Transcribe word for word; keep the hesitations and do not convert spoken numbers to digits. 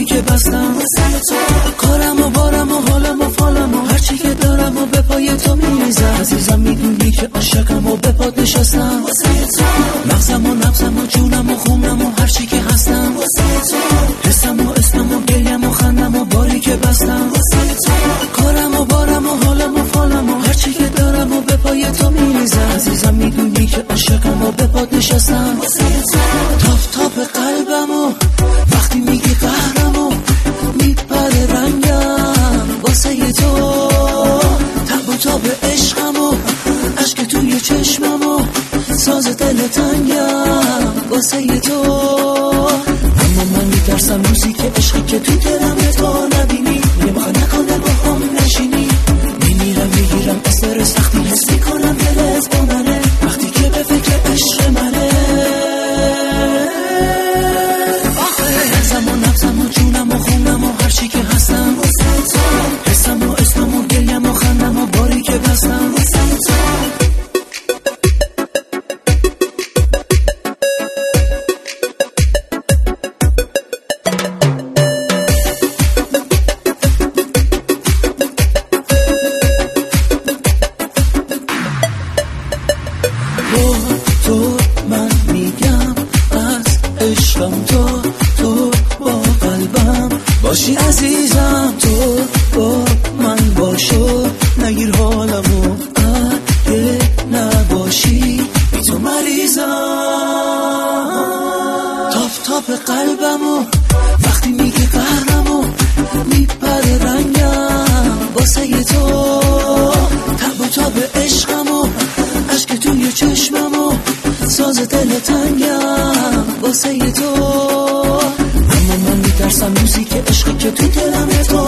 باری که بستم واسه تو، کارم و بارم و حالم و فالم و هرچی که دارم و به پای تو میریزم. عزیزم میدونی که عاشقم و به پات نشستم واسه تو، مغزم و نبزم و جونم و خونم و هرچی که هستم واسه تو، حسم و اسمم و گریم و خندم و باری که بستم واسه تو، کارم و بارم و حالم و فالم و هرچی که دارم و به پای تو میریزم. عزیزم میدونی که عاشقم و به پات نشستم واسه تو، تاف تاپ قلبم و وقتی میگی قهرم و میپره رنگم واسه تو، تب و تاب عشقم و عشق توی چشمم و ساز دل تنگم واسه تو. اما من میترسم روزی که عشقی که تو دلم تو نبینی، نمیخوای نکنه با هم نشینی، میمیرم میگیرم اثر سختی حس میکنم دلت با منه وقتی که به فکر عشق منه. حسم و نبزم و جونم و خونم و هرچی که هستم واسه تو، حسم و اسمم و گریم و خندم و باری که بستم واسه تو. تو من میگم از عشقم، تو تو با قلبم باشی عزیزم، تو با من باشو نگیر حالمو، اگه نباشی بی تو مریضم. تاف تاپ قلبمو وقتی میگی قهرمو میپره رنگم واسه تو، تب و تاب عشقمو عشق توی چشممو ساز دل تنگم واسه تو. اما من میترسم روزی که عشقی که تو دلم تو